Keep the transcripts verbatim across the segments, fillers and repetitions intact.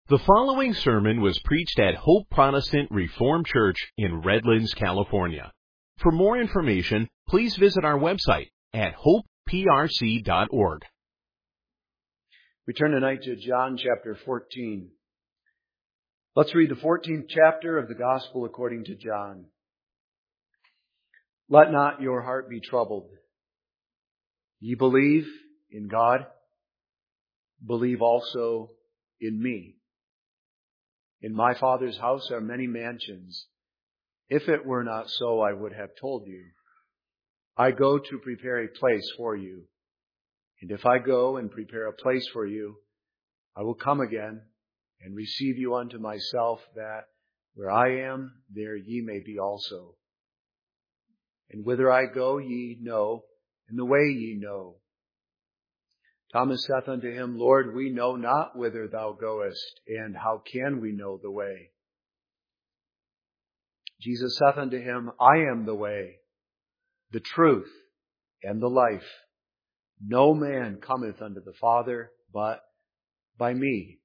The following sermon was preached at Hope Protestant Reformed Church in Redlands, California. For more information, please visit our website at hope p r c dot org. We turn tonight to John chapter fourteen. Let's read the fourteenth chapter of the Gospel according to John. Let not your heart be troubled. Ye believe in God, believe also in me. In my Father's house are many mansions. If it were not so, I would have told you. I go to prepare a place for you. And if I go and prepare a place for you, I will come again and receive you unto myself, that where I am, there ye may be also. And whither I go ye know, and the way ye know. Thomas saith unto him, Lord, we know not whither thou goest, and how can we know the way? Jesus saith unto him, I am the way, the truth, and the life. No man cometh unto the Father but by me.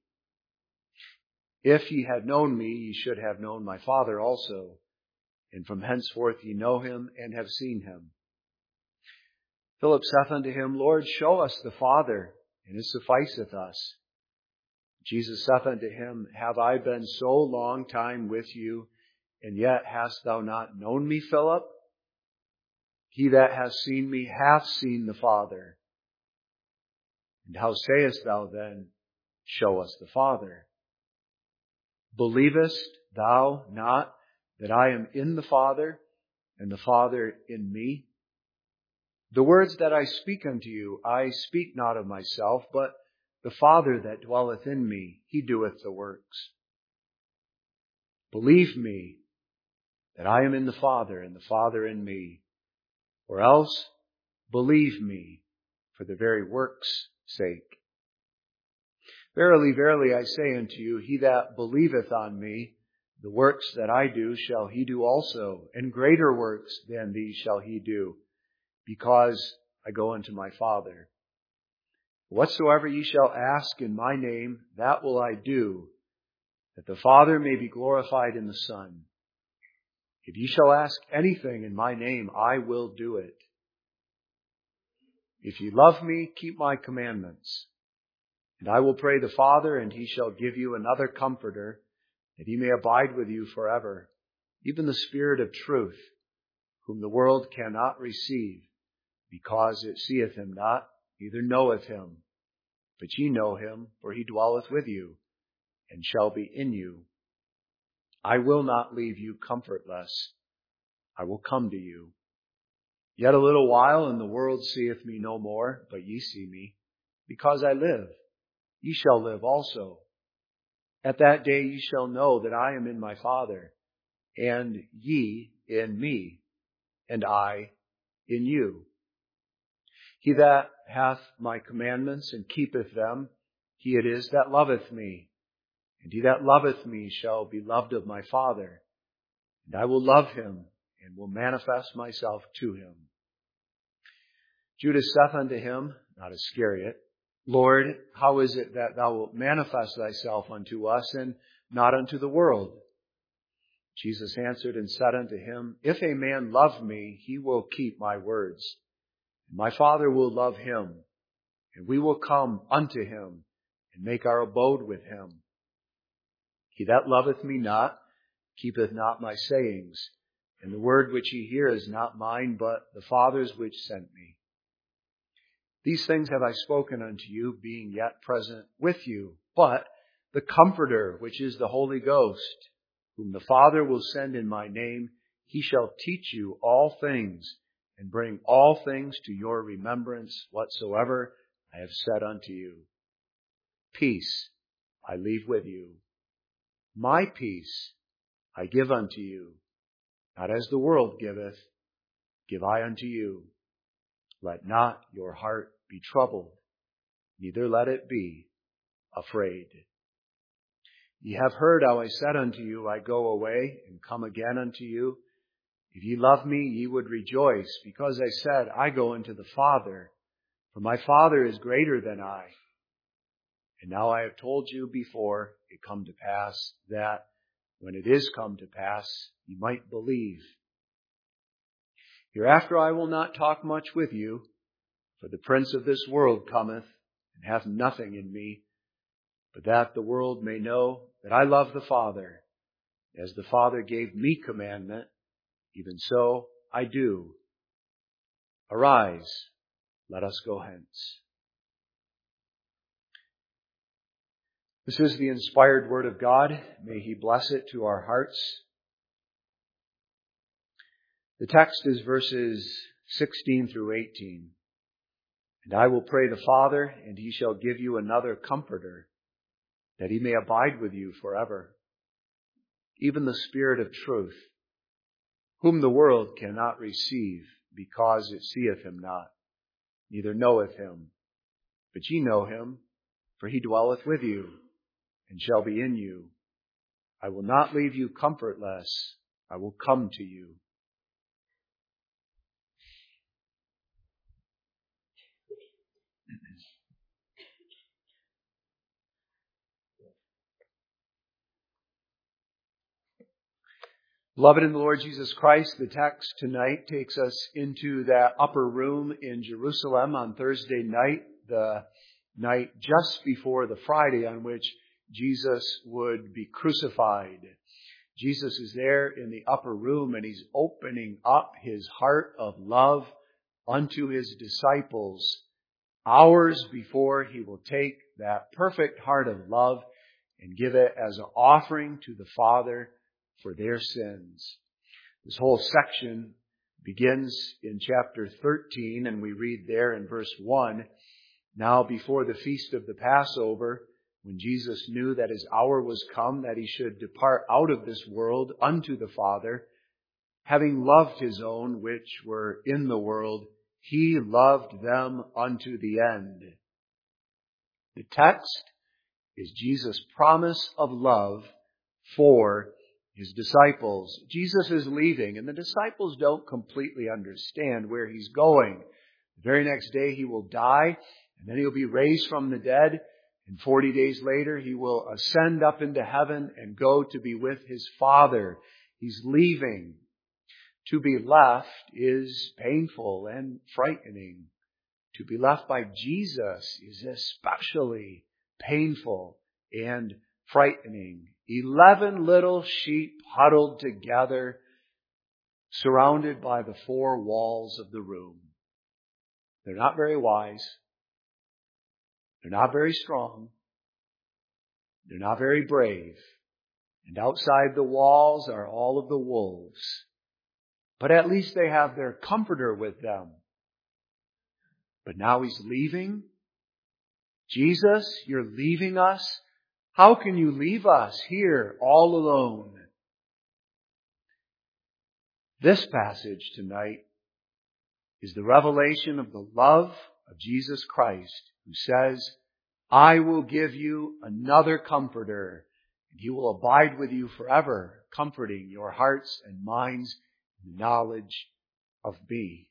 If ye had known me, ye should have known my Father also. And from henceforth ye know him and have seen him. Philip saith unto him, Lord, show us the Father, and it sufficeth us. Jesus saith unto him, Have I been so long time with you, and yet hast thou not known me, Philip? He that hath seen me hath seen the Father. And how sayest thou then, Show us the Father? Believest thou not that I am in the Father, and the Father in me? The words that I speak unto you, I speak not of myself, but the Father that dwelleth in me, he doeth the works. Believe me that I am in the Father, and the Father in me. Or else, believe me for the very works' sake. Verily, verily, I say unto you, he that believeth on me, the works that I do shall he do also, and greater works than these shall he do, because I go unto my Father. Whatsoever ye shall ask in my name, that will I do, that the Father may be glorified in the Son. If ye shall ask anything in my name, I will do it. If ye love me, keep my commandments. And I will pray the Father, and he shall give you another Comforter, that he may abide with you forever, even the Spirit of truth, whom the world cannot receive, because it seeth him not, neither knoweth him. But ye know him, for he dwelleth with you, and shall be in you. I will not leave you comfortless. I will come to you. Yet a little while, and the world seeth me no more, but ye see me. Because I live, ye shall live also. At that day ye shall know that I am in my Father, and ye in me, and I in you. He that hath my commandments and keepeth them, he it is that loveth me. And he that loveth me shall be loved of my Father. And I will love him, and will manifest myself to him. Judas saith unto him, not Iscariot, Lord, how is it that thou wilt manifest thyself unto us, and not unto the world? Jesus answered and said unto him, If a man love me, he will keep my words. My Father will love him, and we will come unto him, and make our abode with him. He that loveth me not, keepeth not my sayings, and the word which ye hear is not mine, but the Father's which sent me. These things have I spoken unto you, being yet present with you. But the Comforter, which is the Holy Ghost, whom the Father will send in my name, he shall teach you all things, and bring all things to your remembrance, whatsoever I have said unto you. Peace I leave with you. My peace I give unto you. Not as the world giveth, give I unto you. Let not your heart be troubled, neither let it be afraid. Ye have heard how I said unto you, I go away and come again unto you. If ye love me, ye would rejoice, because I said, I go unto the Father, for my Father is greater than I. And now I have told you before it come to pass, that when it is come to pass, you might believe. Hereafter I will not talk much with you, for the prince of this world cometh, and hath nothing in me, but that the world may know that I love the Father. As the Father gave me commandment, even so I do. Arise, let us go hence. This is the inspired word of God. May He bless it to our hearts. The text is verses sixteen through eighteen. And I will pray the Father, and He shall give you another Comforter, that He may abide with you forever, even the Spirit of truth, whom the world cannot receive, because it seeth Him not, neither knoweth Him. But ye know Him, for He dwelleth with you, and shall be in you. I will not leave you comfortless. I will come to you. Beloved in the Lord Jesus Christ, the text tonight takes us into that upper room in Jerusalem on Thursday night, the night just before the Friday on which Jesus would be crucified. Jesus is there in the upper room, and He's opening up His heart of love unto His disciples hours before He will take that perfect heart of love and give it as an offering to the Father for their sins. This whole section begins in chapter thirteen, and we read there in verse one, now before the feast of the Passover, when Jesus knew that His hour was come, that He should depart out of this world unto the Father, having loved His own which were in the world, He loved them unto the end. The text is Jesus' promise of love for His disciples. Jesus is leaving, and the disciples don't completely understand where He's going. The very next day He will die, and then He'll be raised from the dead, and forty days later He will ascend up into heaven and go to be with His Father. He's leaving. To be left is painful and frightening. To be left by Jesus is especially painful and frightening. Eleven little sheep huddled together, surrounded by the four walls of the room. They're not very wise. They're not very strong. They're not very brave. And outside the walls are all of the wolves. But at least they have their Comforter with them. But now He's leaving. Jesus, you're leaving us. How can you leave us here all alone? This passage tonight is the revelation of the love of Jesus Christ, who says, I will give you another Comforter, and He will abide with you forever, comforting your hearts and minds in the knowledge of me.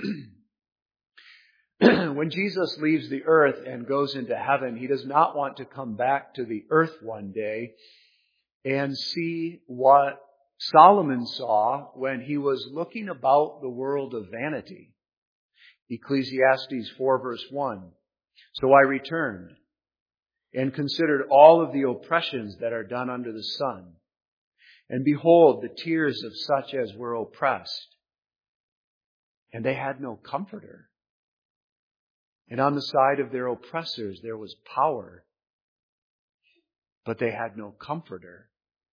When Jesus leaves the earth and goes into heaven, He does not want to come back to the earth one day and see what Solomon saw when he was looking about the world of vanity. Ecclesiastes four verse one. So I returned and considered all of the oppressions that are done under the sun. And behold, the tears of such as were oppressed. And they had no comforter. And on the side of their oppressors there was power, but they had no comforter.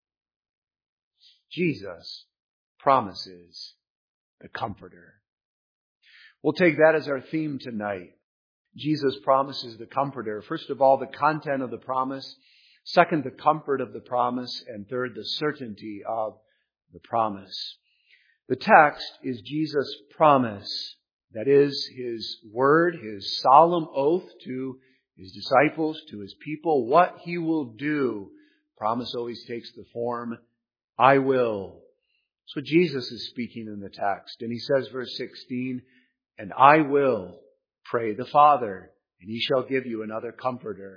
Jesus promises the Comforter. We'll take that as our theme tonight. Jesus promises the Comforter. First of all, the content of the promise. Second, the comfort of the promise. And third, the certainty of the promise. The text is Jesus' promise. That is His word, His solemn oath to His disciples, to His people, what He will do. Promise always takes the form, I will. So Jesus is speaking in the text. And He says, verse sixteen, and I will pray the Father, and He shall give you another Comforter.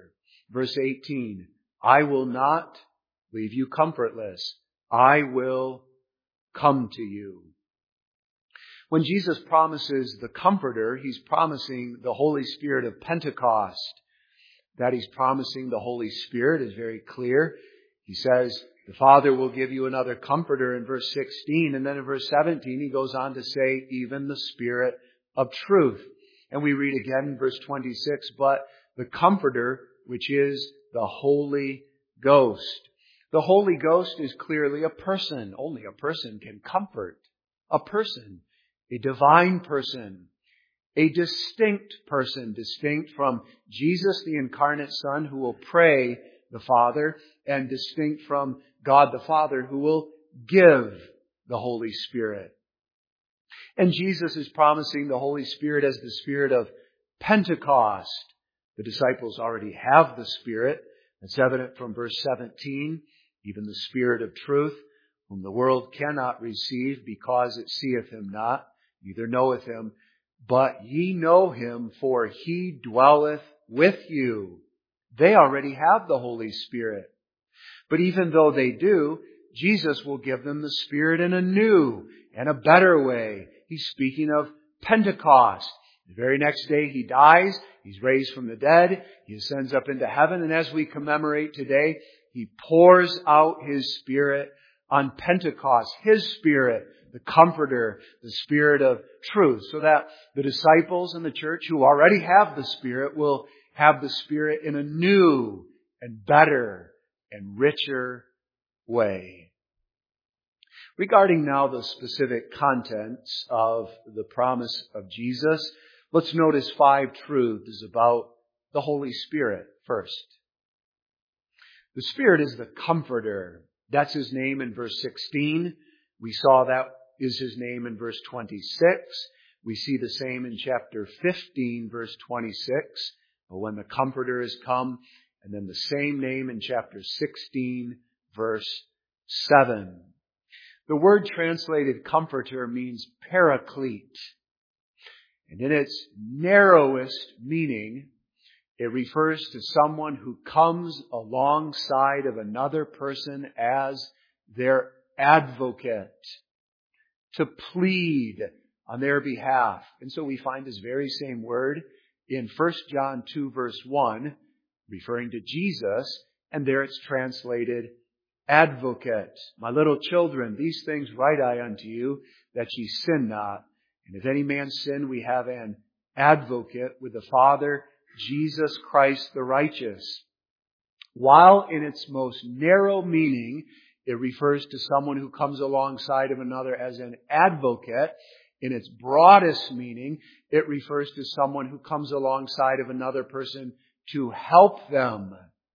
Verse eighteen, I will not leave you comfortless. I will come to you. When Jesus promises the Comforter, He's promising the Holy Spirit of Pentecost. That He's promising the Holy Spirit is very clear. He says, the Father will give you another Comforter in verse sixteen. And then in verse seventeen, He goes on to say, even the Spirit of truth. And we read again in verse twenty-six, but the Comforter, which is the Holy Ghost. The Holy Ghost is clearly a person. Only a person can comfort. A person. A divine person. A distinct person. Distinct from Jesus, the incarnate Son, who will pray the Father, and distinct from God the Father, who will give the Holy Spirit. And Jesus is promising the Holy Spirit as the Spirit of Pentecost. The disciples already have the Spirit. It's evident from verse seventeen. Even the Spirit of truth, whom the world cannot receive because it seeth Him not, neither knoweth Him. But ye know Him, for He dwelleth with you. They already have the Holy Spirit. But even though they do, Jesus will give them the Spirit in a new and a better way. He's speaking of Pentecost. The very next day He dies. He's raised from the dead. He ascends up into heaven. And as we commemorate today, He pours out His Spirit on Pentecost. His Spirit, the Comforter, the Spirit of truth. So that the disciples in the church who already have the Spirit will have the Spirit in a new and better and richer way. Regarding now the specific contents of the promise of Jesus, let's notice five truths about the Holy Spirit first. The Spirit is the Comforter. That's His name in verse sixteen. We saw that is His name in verse twenty-six. We see the same in chapter fifteen, verse twenty-six, when the Comforter is come. And then the same name in chapter sixteen, verse seven. The word translated Comforter means paraclete. And in its narrowest meaning, it refers to someone who comes alongside of another person as their advocate, to plead on their behalf. And so we find this very same word in First John two, verse one, referring to Jesus, and there it's translated advocate. My little children, these things write I unto you, that ye sin not. And if any man sin, we have an advocate with the Father, Jesus Christ the righteous. While in its most narrow meaning, it refers to someone who comes alongside of another as an advocate, in its broadest meaning, it refers to someone who comes alongside of another person to help them,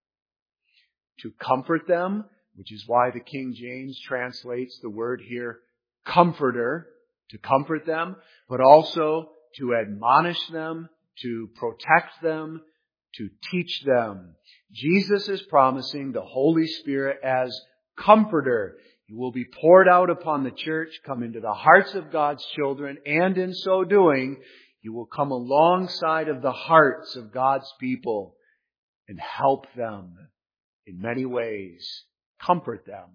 to comfort them, which is why the King James translates the word here, comforter, to comfort them, but also to admonish them, to protect them, to teach them. Jesus is promising the Holy Spirit as Comforter. He will be poured out upon the church, come into the hearts of God's children, and in so doing, He will come alongside of the hearts of God's people and help them in many ways, comfort them.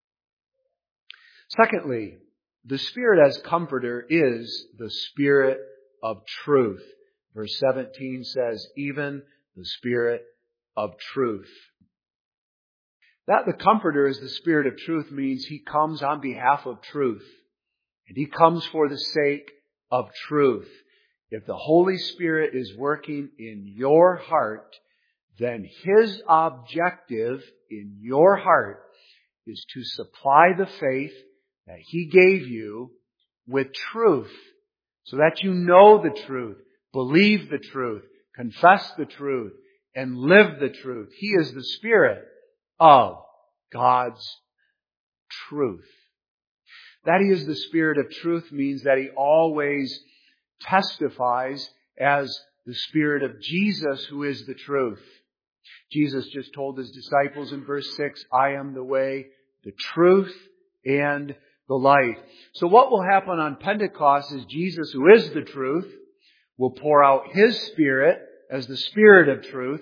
Secondly, the Spirit as Comforter is the Spirit of truth. Verse seventeen says, even the Spirit of truth. That the Comforter is the Spirit of truth means He comes on behalf of truth. And He comes for the sake of truth. If the Holy Spirit is working in your heart, then His objective in your heart is to supply the faith that He gave you with truth, so that you know the truth, believe the truth, confess the truth, and live the truth. He is the Spirit of God's truth. That He is the Spirit of truth means that He always testifies as the Spirit of Jesus, who is the truth. Jesus just told His disciples in verse six, I am the way, the truth, and the light. So what will happen on Pentecost is Jesus, who is the truth, will pour out His Spirit as the Spirit of truth,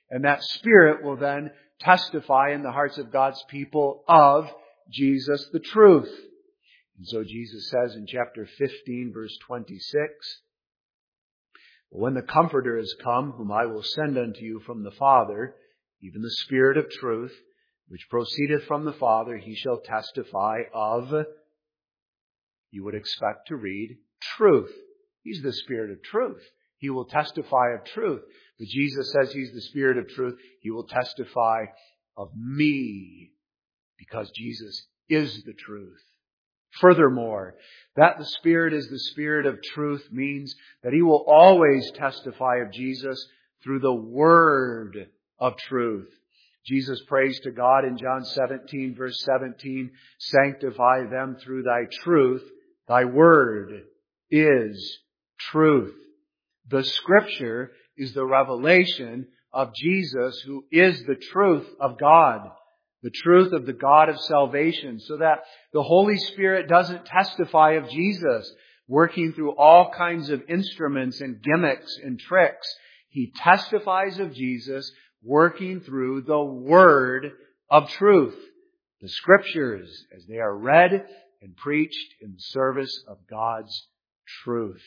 And that Spirit will then testify in the hearts of God's people of Jesus the truth. And so Jesus says in chapter fifteen, verse twenty-six, when the Comforter is come, whom I will send unto you from the Father, even the Spirit of truth, which proceedeth from the Father, he shall testify of, you would expect to read, truth. He's the Spirit of truth. He will testify of truth. But Jesus says He's the Spirit of truth. He will testify of me, because Jesus is the truth. Furthermore, that the Spirit is the Spirit of truth means that He will always testify of Jesus through the Word of truth. Jesus prays to God in John seventeen, verse seventeen, sanctify them through Thy truth. Thy Word is truth. The Scripture is the revelation of Jesus, who is the truth of God. The truth of the God of salvation, so that the Holy Spirit doesn't testify of Jesus working through all kinds of instruments and gimmicks and tricks. He testifies of Jesus working through the Word of truth, the Scriptures, as they are read and preached in the service of God's truth.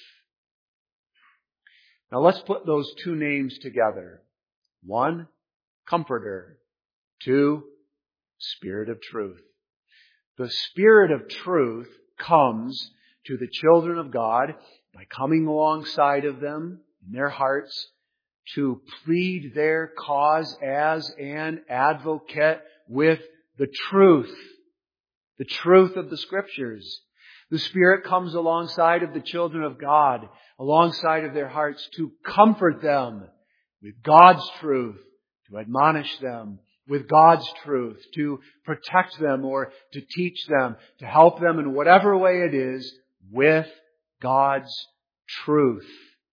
Now let's put those two names together. One, Comforter. Two, Spirit of truth. The Spirit of truth comes to the children of God by coming alongside of them in their hearts to plead their cause as an advocate with the truth, the truth of the Scriptures. The Spirit comes alongside of the children of God, alongside of their hearts to comfort them with God's truth, to admonish them with God's truth, to protect them or to teach them, to help them in whatever way it is with God's truth.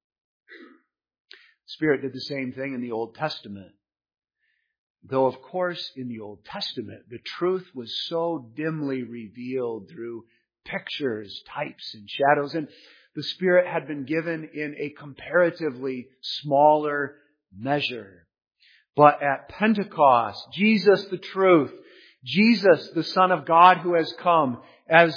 The Spirit did the same thing in the Old Testament. Though, of course, in the Old Testament, the truth was so dimly revealed through pictures, types, and shadows, and the Spirit had been given in a comparatively smaller measure. But at Pentecost, Jesus the truth, Jesus the Son of God who has come as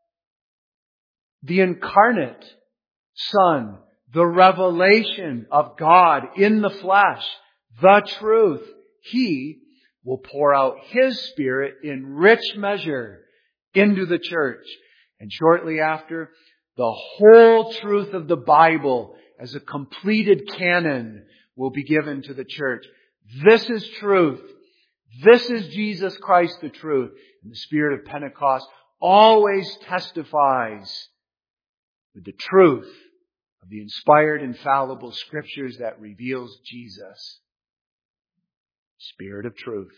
the incarnate Son, the revelation of God in the flesh, the truth, He will pour out His Spirit in rich measure into the church. And shortly after, the whole truth of the Bible as a completed canon will be given to the church. This is truth. This is Jesus Christ, the truth. And the Spirit of Pentecost always testifies with the truth of the inspired, infallible Scriptures that reveals Jesus. Spirit of truth.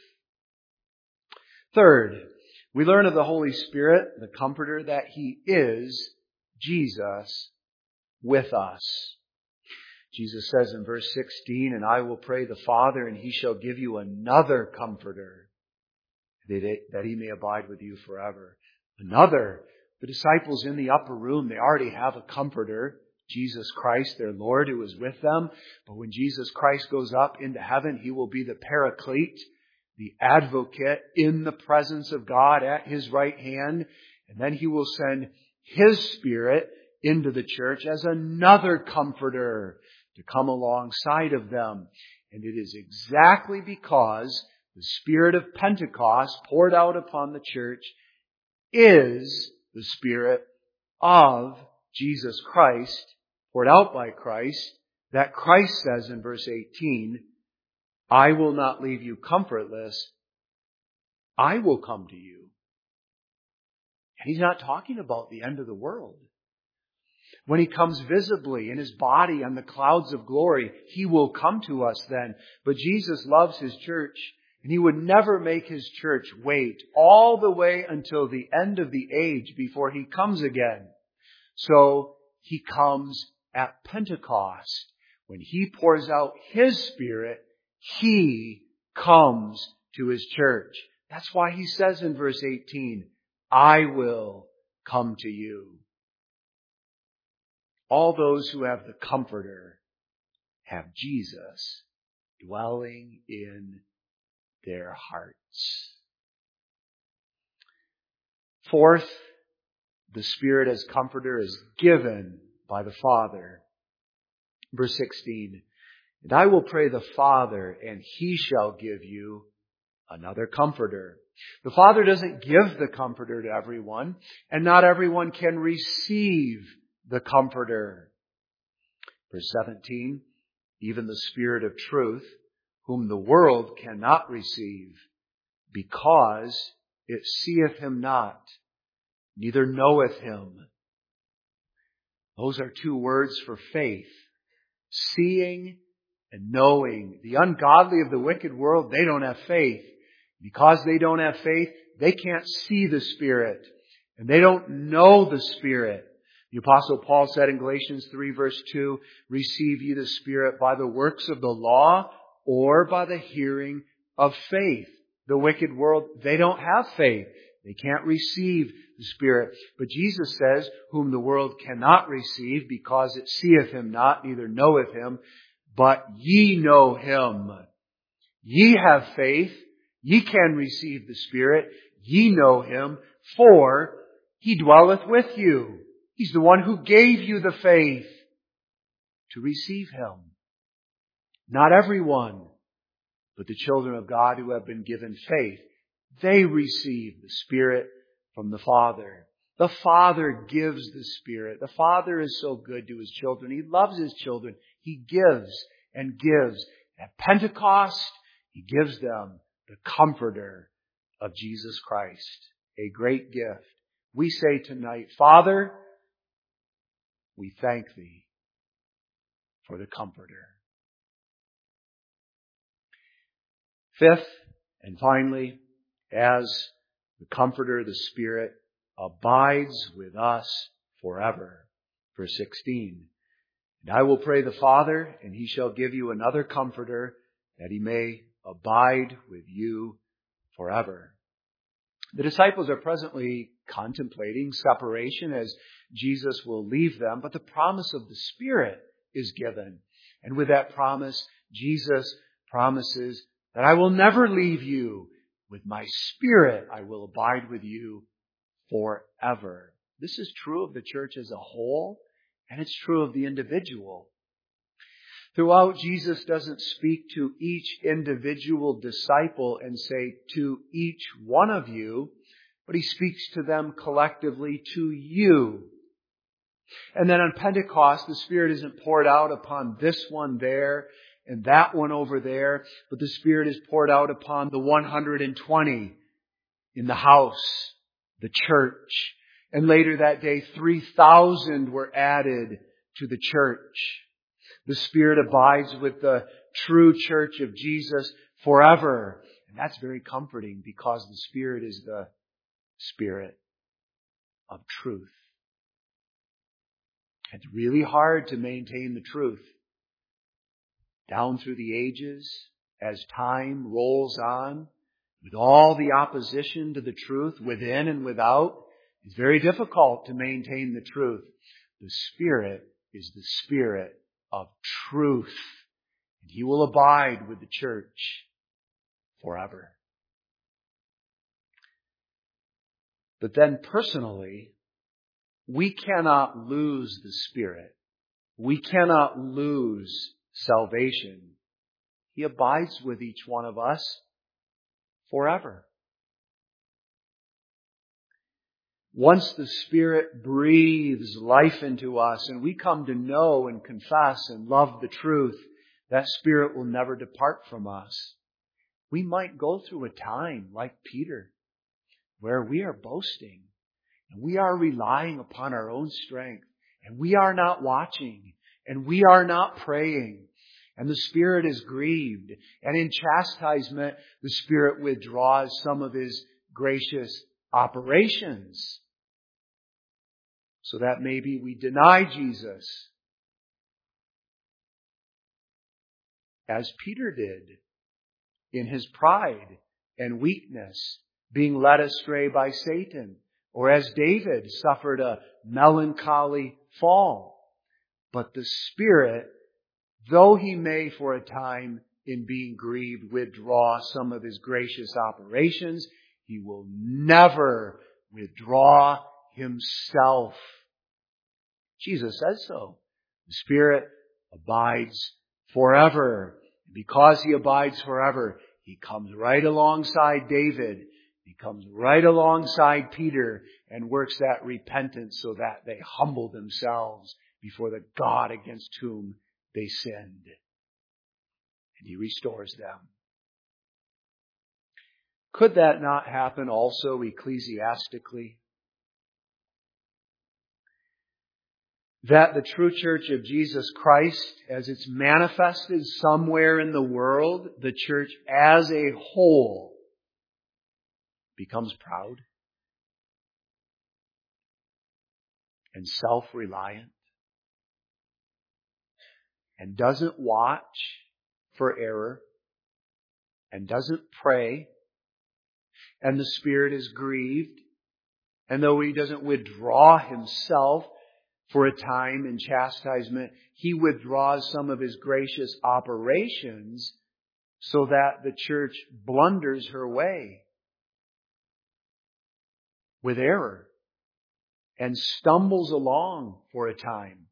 Third, we learn of the Holy Spirit, the Comforter, that He is Jesus with us. Jesus says in verse sixteen, and I will pray the Father, and He shall give you another Comforter, that He may abide with you forever. Another. The disciples in the upper room, they already have a Comforter, Jesus Christ, their Lord, who is with them. But when Jesus Christ goes up into heaven, He will be the Paraclete, the advocate in the presence of God at His right hand. And then He will send His Spirit into the church as another Comforter to come alongside of them. And it is exactly because the Spirit of Pentecost poured out upon the church is the Spirit of Jesus Christ, poured out by Christ, that Christ says in verse eighteen, I will not leave you comfortless. I will come to you. And He's not talking about the end of the world. When He comes visibly in His body on the clouds of glory, He will come to us then. But Jesus loves His church, and He would never make His church wait all the way until the end of the age before He comes again. So He comes at Pentecost. When He pours out His Spirit, He comes to His church. That's why He says in verse eighteen, I will come to you. All those who have the Comforter have Jesus dwelling in their hearts. Fourth, the Spirit as Comforter is given by the Father. Verse sixteen, and I will pray the Father, and He shall give you another Comforter. The Father doesn't give the Comforter to everyone, and not everyone can receive the Comforter. Verse seventeen, even the Spirit of truth, whom the world cannot receive, because it seeth Him not, neither knoweth Him. Those are two words for faith. Seeing and knowing. The ungodly of the wicked world, they don't have faith. Because they don't have faith, they can't see the Spirit. And they don't know the Spirit. The Apostle Paul said in Galatians three verse two, receive ye the Spirit by the works of the law or by the hearing of faith. The wicked world, they don't have faith. They can't receive the Spirit. But Jesus says, whom the world cannot receive because it seeth Him not, neither knoweth Him, but ye know Him. Ye have faith. Ye can receive the Spirit. Ye know Him, for He dwelleth with you. He's the one who gave you the faith to receive Him. Not everyone, but the children of God who have been given faith, they receive the Spirit from the Father. The Father gives the Spirit. The Father is so good to His children. He loves His children. He gives and gives. At Pentecost, He gives them the Comforter of Jesus Christ. A great gift. We say tonight, Father, we thank Thee for the Comforter. Fifth, and finally, as the Comforter, the Spirit, abides with us forever. Verse sixteen, and I will pray the Father, and He shall give you another Comforter, that He may abide with you forever. The disciples are presently contemplating separation as Jesus will leave them, but the promise of the Spirit is given. And with that promise, Jesus promises that I will never leave you. With my Spirit, I will abide with you forever. This is true of the church as a whole, and it's true of the individual. Throughout, Jesus doesn't speak to each individual disciple and say, to each one of you, but He speaks to them collectively, to you. And then on Pentecost, the Spirit isn't poured out upon this one there and that one over there, but the Spirit is poured out upon the one hundred twenty in the house, the church. And later that day, three thousand were added to the church. The Spirit abides with the true church of Jesus forever. And that's very comforting because the Spirit is the Spirit of truth. It's really hard to maintain the truth. Down through the ages, as time rolls on, with all the opposition to the truth within and without, it's very difficult to maintain the truth. The Spirit is the Spirit of truth. And He will abide with the church forever. But then personally, we cannot lose the Spirit. We cannot lose salvation. He abides with each one of us forever. Once the Spirit breathes life into us and we come to know and confess and love the truth, that Spirit will never depart from us. We might go through a time like Peter where we are boasting and we are relying upon our own strength and we are not watching and we are not praying. And the Spirit is grieved. And in chastisement, the Spirit withdraws some of His gracious operations. So that maybe we deny Jesus, as Peter did in his pride and weakness, being led astray by Satan, or as David suffered a melancholy fall. But the Spirit, though He may for a time in being grieved, withdraw some of His gracious operations. He will never withdraw Himself. Jesus says so. The Spirit abides forever. Because He abides forever, He comes right alongside David. He comes right alongside Peter and works that repentance so that they humble themselves before the God against whom they sinned. And He restores them. Could that not happen also ecclesiastically? That the true church of Jesus Christ, as it's manifested somewhere in the world, the church as a whole becomes proud and self-reliant and doesn't watch for error and doesn't pray, and the Spirit is grieved, and though He doesn't withdraw Himself for a time in chastisement, He withdraws some of His gracious operations so that the church blunders her way with error and stumbles along for a time.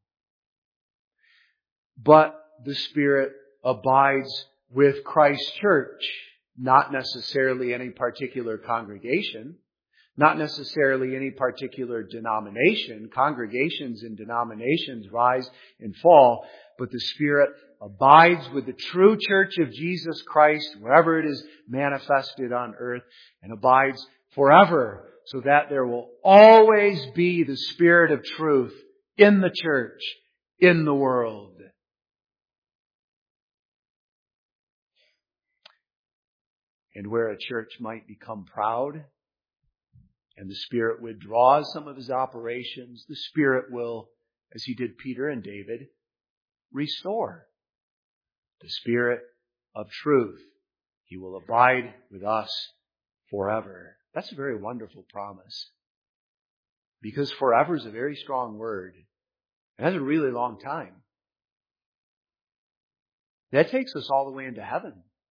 But the Spirit abides with Christ's church, not necessarily any particular congregation, not necessarily any particular denomination. Congregations and denominations rise and fall, but the Spirit abides with the true church of Jesus Christ wherever it is manifested on earth, and abides forever, so that there will always be the Spirit of truth in the church, in the world. And where a church might become proud, and the Spirit withdraws some of His operations, the Spirit will, as He did Peter and David, restore. The Spirit of truth. He will abide with us forever. That's a very wonderful promise. Because forever is a very strong word. It has a really long time. That takes us all the way into heaven.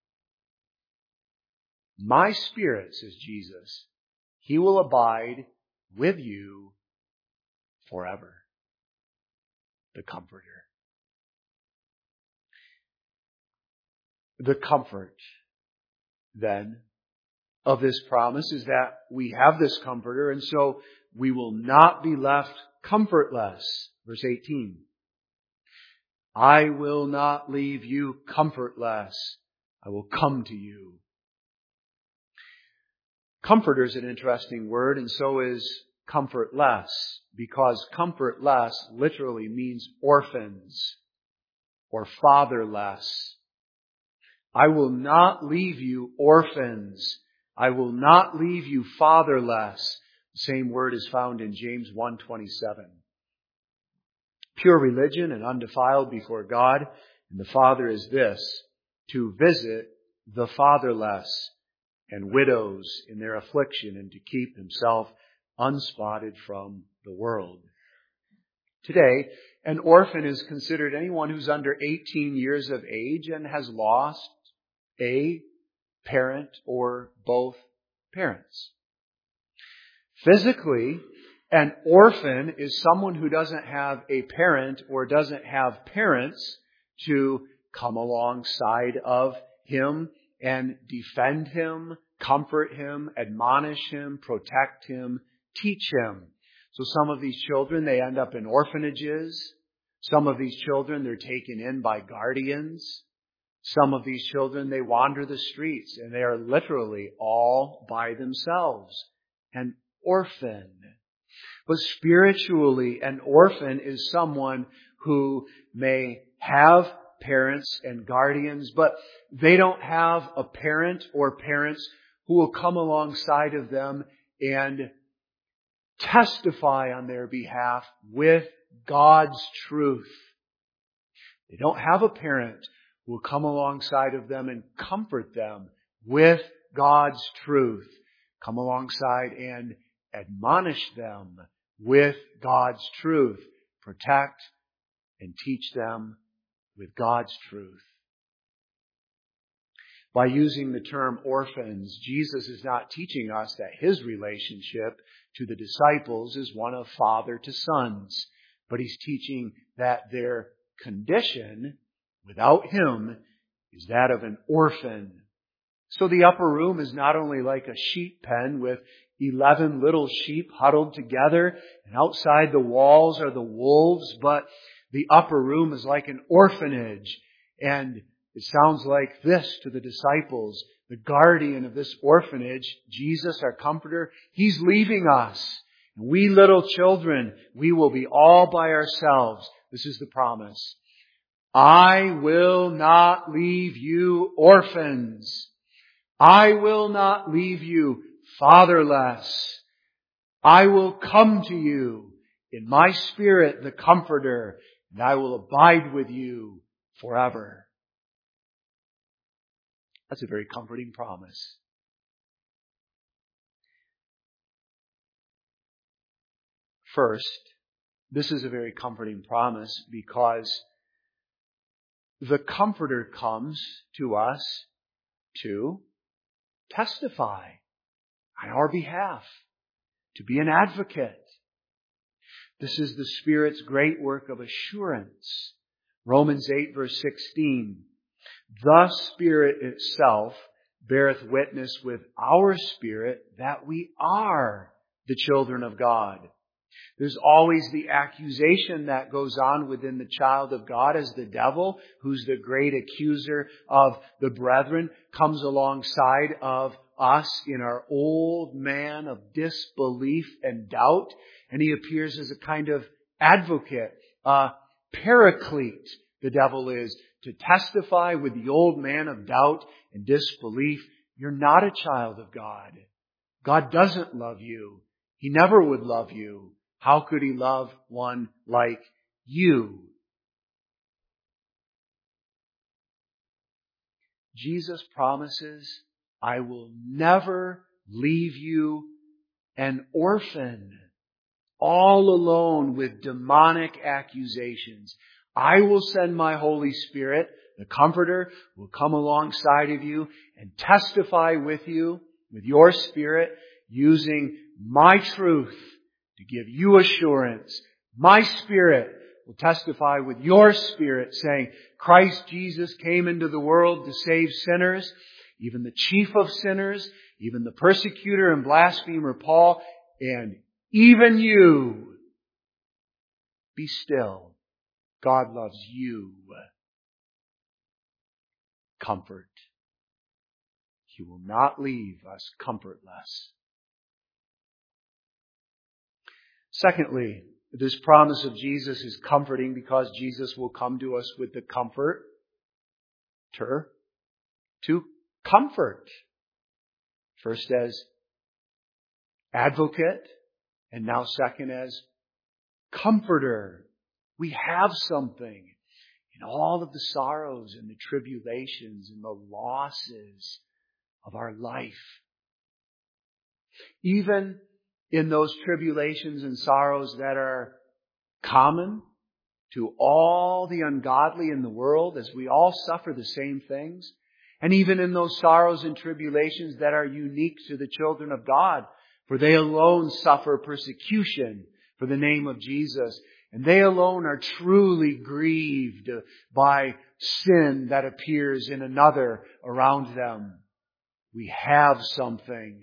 My Spirit, says Jesus, He will abide with you forever. The Comforter. The comfort, then, of this promise is that we have this Comforter, and so we will not be left comfortless. Verse eighteen. I will not leave you comfortless. I will come to you. Comforter is an interesting word, and so is comfortless, because comfortless literally means orphans or fatherless. I will not leave you orphans. I will not leave you fatherless. The same word is found in James one twenty-seven. Pure religion and undefiled before God and the Father is this, to visit the fatherless and widows in their affliction, and to keep Himself unspotted from the world. Today, an orphan is considered anyone who's under eighteen years of age and has lost a parent or both parents. Physically, an orphan is someone who doesn't have a parent or doesn't have parents to come alongside of him and defend him, comfort him, admonish him, protect him, teach him. So some of these children, they end up in orphanages. Some of these children, they're taken in by guardians. Some of these children, they wander the streets, and they are literally all by themselves. An orphan. But spiritually, an orphan is someone who may have parents and guardians, but they don't have a parent or parents who will come alongside of them and testify on their behalf with God's truth. They don't have a parent who will come alongside of them and comfort them with God's truth. Come alongside and admonish them with God's truth. Protect and teach them with God's truth. By using the term orphans, Jesus is not teaching us that His relationship to the disciples is one of father to sons, but He's teaching that their condition without Him is that of an orphan. So the upper room is not only like a sheep pen with eleven little sheep huddled together, and outside the walls are the wolves, but the upper room is like an orphanage. And it sounds like this to the disciples. The guardian of this orphanage, Jesus, our Comforter, He's leaving us. We little children, we will be all by ourselves. This is the promise. I will not leave you orphans. I will not leave you fatherless. I will come to you in my Spirit, the Comforter, and I will abide with you forever. That's a very comforting promise. First, this is a very comforting promise because the Comforter comes to us to testify on our behalf, to be an advocate. This is the Spirit's great work of assurance. Romans eight verse sixteen. The Spirit itself beareth witness with our spirit that we are the children of God. There's always the accusation that goes on within the child of God as the devil, who's the great accuser of the brethren, comes alongside of us in our old man of disbelief and doubt. And he appears as a kind of advocate, a paraclete, the devil is, to testify with the old man of doubt and disbelief. You're not a child of God. God doesn't love you. He never would love you. How could He love one like you? Jesus promises, I will never leave you an orphan, all alone with demonic accusations. I will send my Holy Spirit, the Comforter, will come alongside of you and testify with you, with your spirit, using my truth to give you assurance. My Spirit will testify with your spirit, saying, Christ Jesus came into the world to save sinners, even the chief of sinners, even the persecutor and blasphemer Paul, and even you. Be still. God loves you. Comfort. He will not leave us comfortless. Secondly, this promise of Jesus is comforting because Jesus will come to us with the comfort to comfort. First as advocate, and now second as comforter. We have something in all of the sorrows and the tribulations and the losses of our life. Even in those tribulations and sorrows that are common to all the ungodly in the world, as we all suffer the same things, and even in those sorrows and tribulations that are unique to the children of God, for they alone suffer persecution for the name of Jesus, and they alone are truly grieved by sin that appears in another around them. We have something,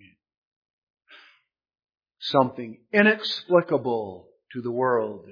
something inexplicable to the world.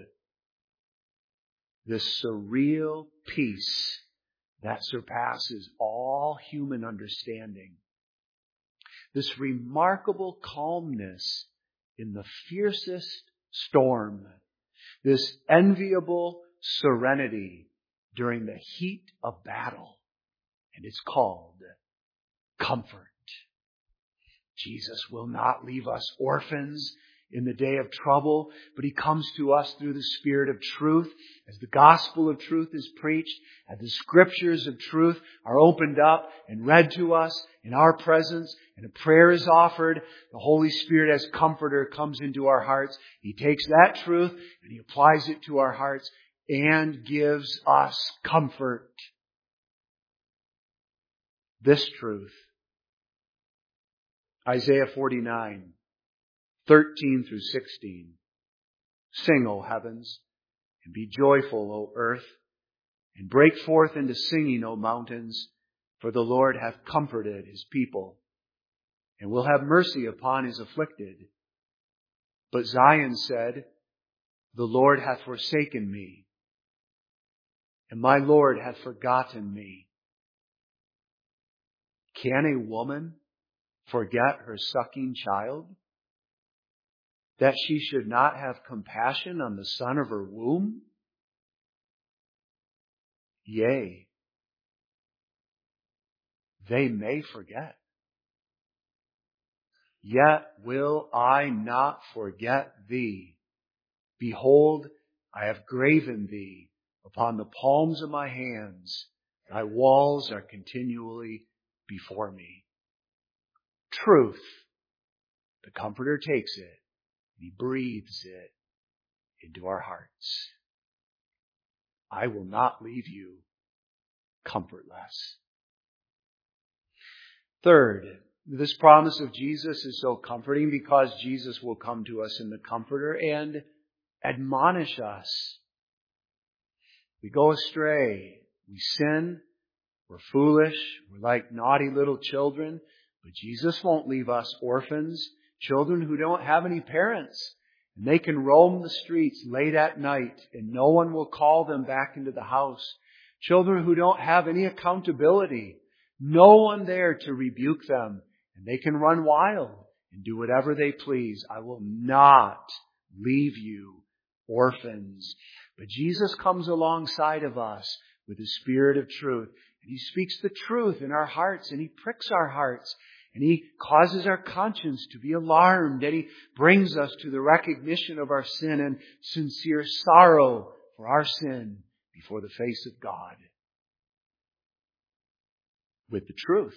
This surreal peace that surpasses all human understanding. This remarkable calmness in the fiercest storm. This enviable serenity during the heat of battle. And it's called comfort. Jesus will not leave us orphans in the day of trouble, but He comes to us through the Spirit of truth as the gospel of truth is preached, and the scriptures of truth are opened up and read to us in our presence, and a prayer is offered. The Holy Spirit as comforter comes into our hearts. He takes that truth and He applies it to our hearts and gives us comfort. this truth. Isaiah forty-nine, thirteen through sixteen. Sing, O heavens, and be joyful, O earth, and break forth into singing, O mountains, for the Lord hath comforted His people, and will have mercy upon His afflicted. But Zion said, the Lord hath forsaken me, and my Lord hath forgotten me. Can a woman forget her sucking child, that she should not have compassion on the son of her womb? Yea, they may forget. Yet will I not forget thee. Behold, I have graven thee upon the palms of my hands. Thy walls are continually before me. Truth. The Comforter takes it, and He breathes it into our hearts. I will not leave you comfortless. Third, this promise of Jesus is so comforting because Jesus will come to us in the Comforter and admonish us. We go astray. We sin. We're foolish. We're like naughty little children. But Jesus won't leave us orphans, children who don't have any parents. And they can roam the streets late at night and no one will call them back into the house. Children who don't have any accountability. No one there to rebuke them. And they can run wild and do whatever they please. I will not leave you orphans. But Jesus comes alongside of us with the Spirit of truth. And He speaks the truth in our hearts. And He pricks our hearts. And He causes our conscience to be alarmed. And He brings us to the recognition of our sin and sincere sorrow for our sin before the face of God. With the truth.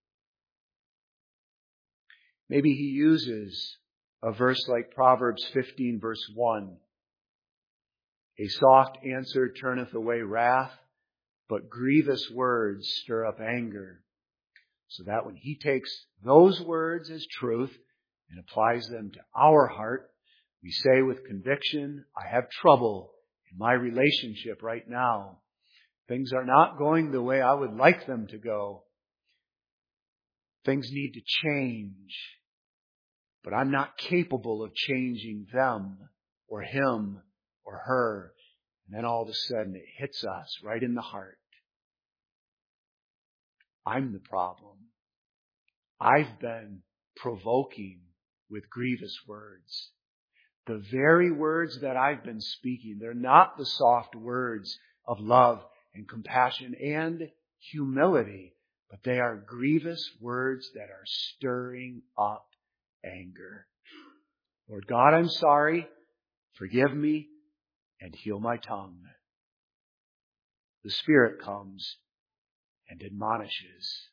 Maybe He uses a verse like Proverbs fifteen verse one. A soft answer turneth away wrath, but grievous words stir up anger. So that when He takes those words as truth and applies them to our heart, we say with conviction, I have trouble in my relationship right now. Things are not going the way I would like them to go. Things need to change. But I'm not capable of changing them or him or her. And then all of a sudden it hits us right in the heart. I'm the problem. I've been provoking with grievous words. The very words that I've been speaking, they're not the soft words of love and compassion and humility, but they are grievous words that are stirring up anger. Lord God, I'm sorry. Forgive me and heal my tongue. The Spirit comes and admonishes.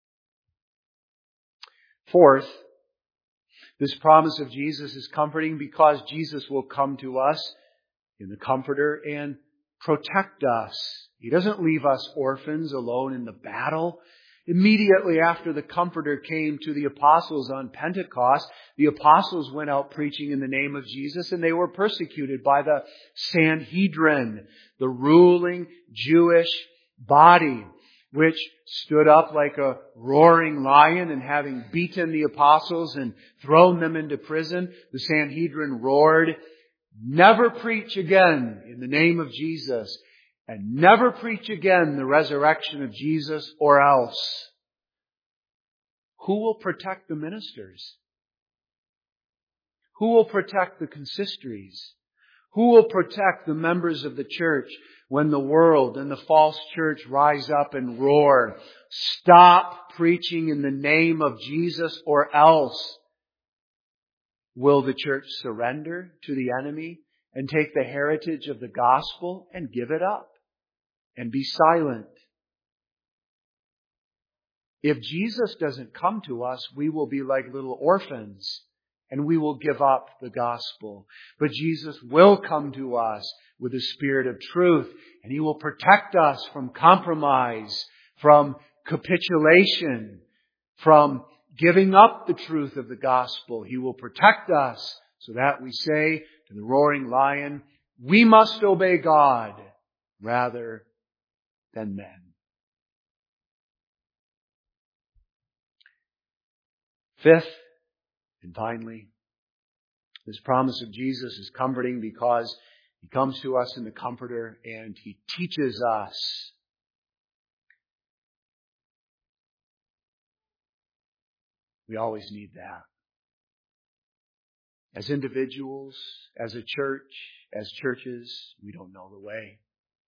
Fourth, this promise of Jesus is comforting because Jesus will come to us in the Comforter and protect us. He doesn't leave us orphans alone in the battle. Immediately after the Comforter came to the apostles on Pentecost, the apostles went out preaching in the name of Jesus and they were persecuted by the Sanhedrin, the ruling Jewish body, which stood up like a roaring lion, and having beaten the apostles and thrown them into prison, the Sanhedrin roared, never preach again in the name of Jesus, and never preach again the resurrection of Jesus, or else. Who will protect the ministers? Who will protect the consistories? Who will protect the members of the church when the world and the false church rise up and roar, stop preaching in the name of Jesus or else? Will the church surrender to the enemy and take the heritage of the gospel and give it up and be silent? If Jesus doesn't come to us, we will be like little orphans. And we will give up the gospel. But Jesus will come to us with the Spirit of truth. And He will protect us from compromise, from capitulation, from giving up the truth of the gospel. He will protect us so that we say to the roaring lion, we must obey God rather than men. Fifth, and finally, this promise of Jesus is comforting because He comes to us in the Comforter and He teaches us. We always need that. As individuals, as a church, as churches, we don't know the way.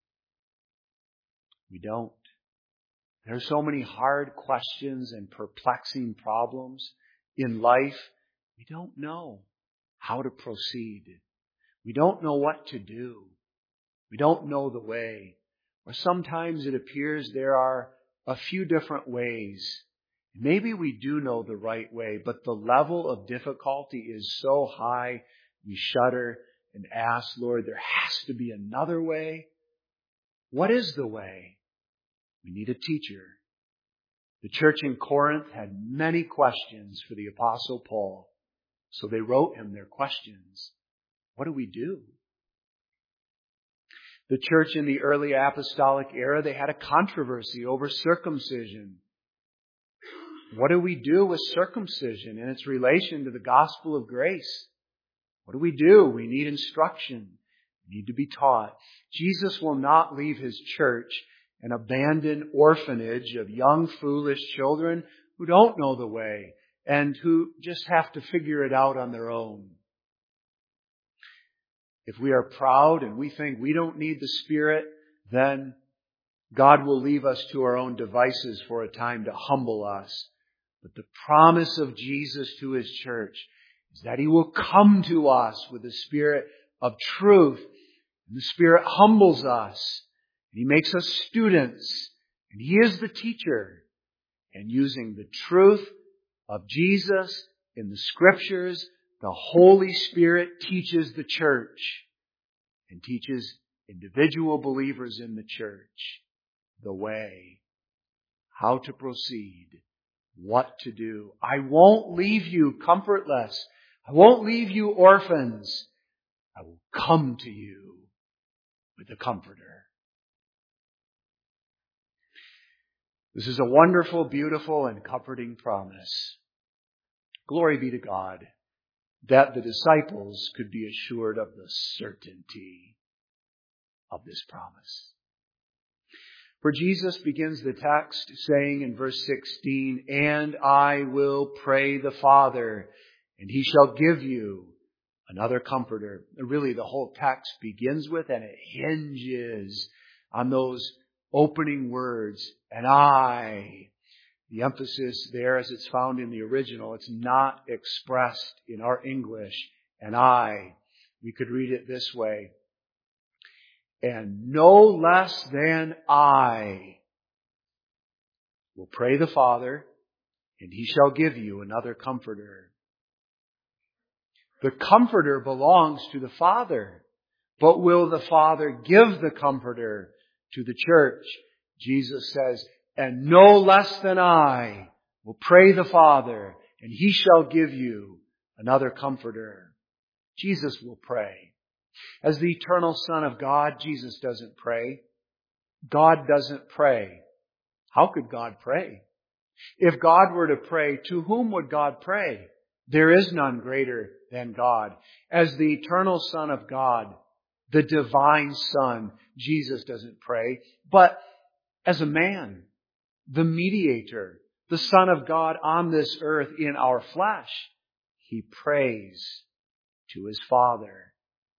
We don't. There are so many hard questions and perplexing problems in life. We don't know how to proceed. We don't know what to do. We don't know the way. Or sometimes it appears there are a few different ways. Maybe we do know the right way, but the level of difficulty is so high, we shudder and ask, Lord, there has to be another way. What is the way? We need a teacher. The church in Corinth had many questions for the Apostle Paul, so they wrote him their questions. What do we do? The church in the early apostolic era, they had a controversy over circumcision. What do we do with circumcision and its relation to the gospel of grace? What do we do? We need instruction. We need to be taught. Jesus will not leave His church an abandoned orphanage of young, foolish children who don't know the way and who just have to figure it out on their own. If we are proud and we think we don't need the Spirit, then God will leave us to our own devices for a time to humble us. But the promise of Jesus to His church is that He will come to us with the Spirit of truth. And the Spirit humbles us. He makes us students. And He is the teacher. And using the truth of Jesus in the Scriptures, the Holy Spirit teaches the church and teaches individual believers in the church the way, how to proceed, what to do. I won't leave you comfortless. I won't leave you orphans. I will come to you with the Comforter. This is a wonderful, beautiful, and comforting promise. Glory be to God that the disciples could be assured of the certainty of this promise. For Jesus begins the text saying in verse sixteen, and I will pray the Father, and He shall give you another Comforter. Really, the whole text begins with and it hinges on those opening words, and I. The emphasis there, as it's found in the original, it's not expressed in our English, and I. We could read it this way. And no less than I will pray the Father, and He shall give you another Comforter. The Comforter belongs to the Father, but will the Father give the Comforter to the church? Jesus says, and no less than I will pray the Father, and He shall give you another Comforter. Jesus will pray. As the eternal Son of God, Jesus doesn't pray. God doesn't pray. How could God pray? If God were to pray, to whom would God pray? There is none greater than God. As the eternal Son of God, the divine Son, Jesus doesn't pray. But as a man, the mediator, the Son of God on this earth in our flesh, He prays to His Father.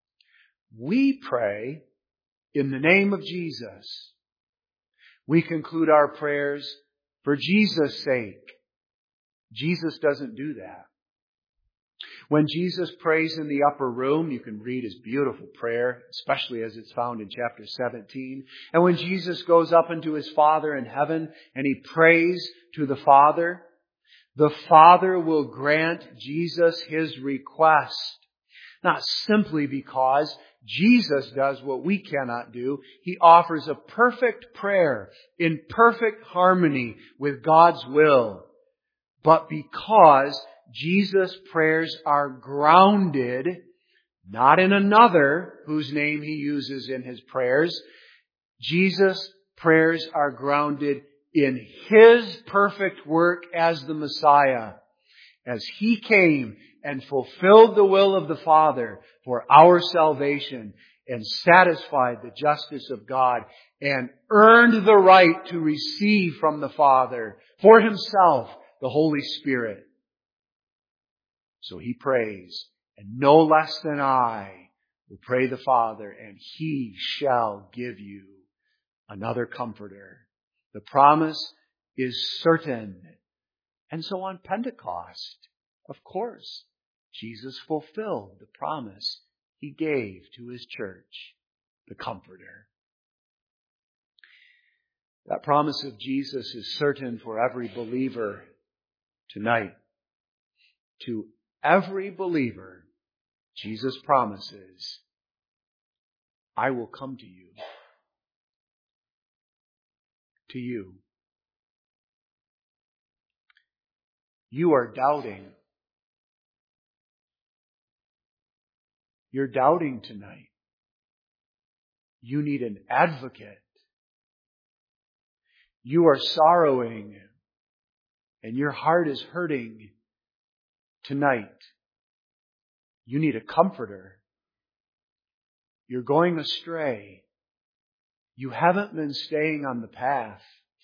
We pray in the name of Jesus. We conclude our prayers for Jesus' sake. Jesus doesn't do that. When Jesus prays in the upper room, you can read His beautiful prayer, especially as it's found in chapter seventeen. And when Jesus goes up into His Father in heaven and He prays to the Father, the Father will grant Jesus His request. Not simply because Jesus does what we cannot do. He offers a perfect prayer in perfect harmony with God's will. But because Jesus' prayers are grounded not in another whose name He uses in His prayers, Jesus' prayers are grounded in His perfect work as the Messiah, as He came and fulfilled the will of the Father for our salvation and satisfied the justice of God and earned the right to receive from the Father for Himself the Holy Spirit. So He prays, and no less than I will pray the Father, and He shall give you another Comforter. The promise is certain. And so on Pentecost, of course, Jesus fulfilled the promise He gave to His church, the Comforter. That promise of Jesus is certain for every believer tonight. To every believer, Jesus promises, I will come to you. To you. You are doubting. You're doubting tonight. You need an advocate. You are sorrowing and your heart is hurting tonight. You need a comforter. You're going astray. You haven't been staying on the path.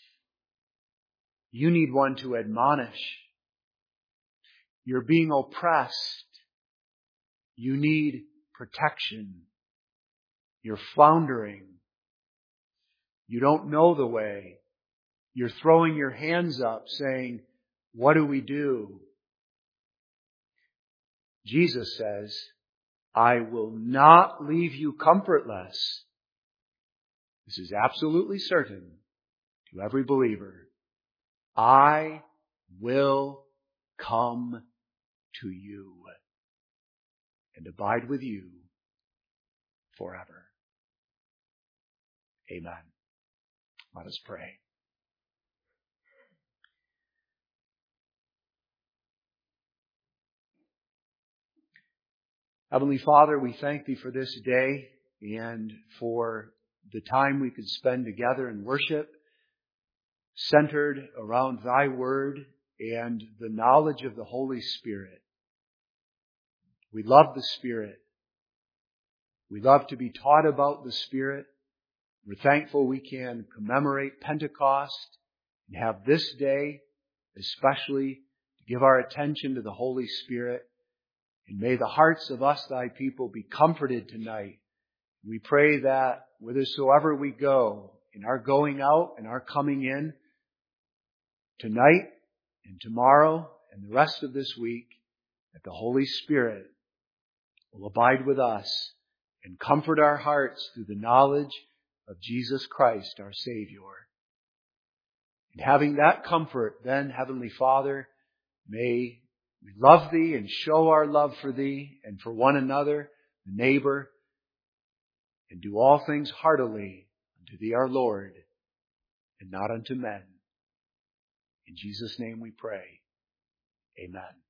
You need one to admonish. You're being oppressed. You need protection. You're floundering. You don't know the way. You're throwing your hands up saying, what do we do? Jesus says, I will not leave you comfortless. This is absolutely certain to every believer. I will come to you and abide with you forever. Amen. Let us pray. Heavenly Father, we thank Thee for this day and for the time we could spend together in worship, centered around Thy Word and the knowledge of the Holy Spirit. We love the Spirit. We love to be taught about the Spirit. We're thankful we can commemorate Pentecost and have this day especially to give our attention to the Holy Spirit. And may the hearts of us, Thy people, be comforted tonight. We pray that whithersoever we go, in our going out and our coming in, tonight and tomorrow and the rest of this week, that the Holy Spirit will abide with us and comfort our hearts through the knowledge of Jesus Christ, our Savior. And having that comfort, then, Heavenly Father, may we love Thee and show our love for Thee and for one another, the neighbor, and do all things heartily unto Thee, our Lord, and not unto men. In Jesus' name we pray. Amen.